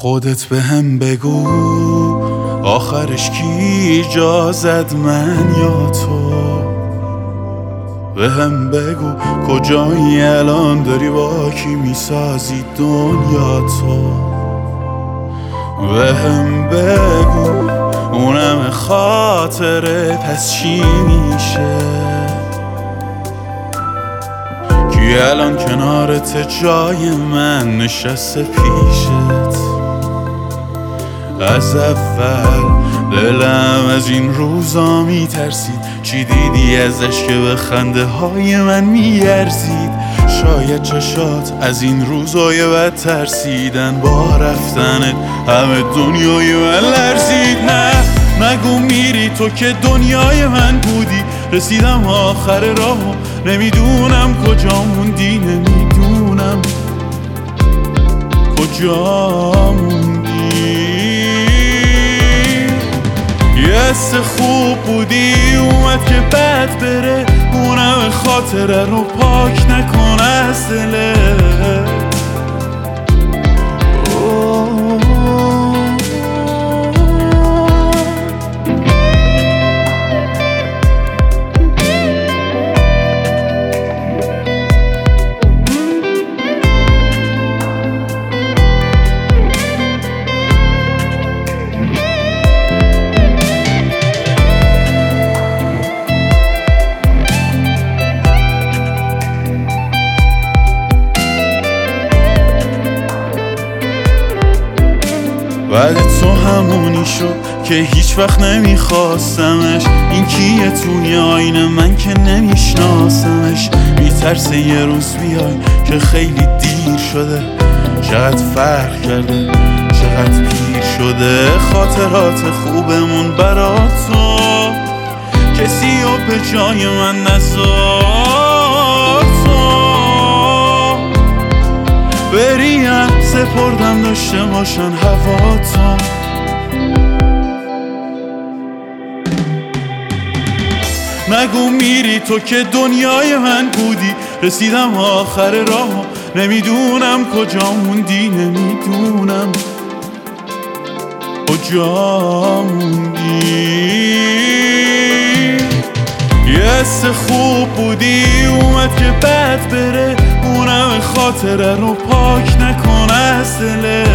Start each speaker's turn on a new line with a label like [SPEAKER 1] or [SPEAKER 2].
[SPEAKER 1] خودت به هم بگو آخرش کی جا زد، من یا تو؟ به هم بگو کجایی الان، داری با کی میسازی دنیا تو؟ به هم بگو اونم خاطره پس چی میشه؟ کی الان کنارت جای من نشسته پیشت؟ از اول دلم از این روزا میترسید، چی دیدی ازش که به خنده های من میارزید؟ شاید چشات از این روزای بد ترسیدن، با رفتنت همه دنیای من لرزید. نه نگو میری تو که دنیای من بودی، رسیدم آخر راهو نمیدونم کجا موندی، نمیدونم کجا موندی. یه حس خوب بودی اومد که بد بره، اونم خاطره رو پاک نکن از دلت. بعد تو همونی شد که هیچ وقت نمیخواستمش، این کیه توی آینه من که نمیشناسمش؟ میترسه یه روز بیای که خیلی دیر شده، چقدر فرق کرده چقدر پیر شده خاطرات خوبمون برا تو. کسی رو به جای من نذار تو بریم، سپردم داشته باشن هوا تو. نگو میری تو که دنیای من بودی، رسیدم آخر راهو نمیدونم کجا موندی، نمیدونم کجا موندی. یه حس خوب بودی اومد که بد بره، اونم خاطره رو پاک نکن از دلت.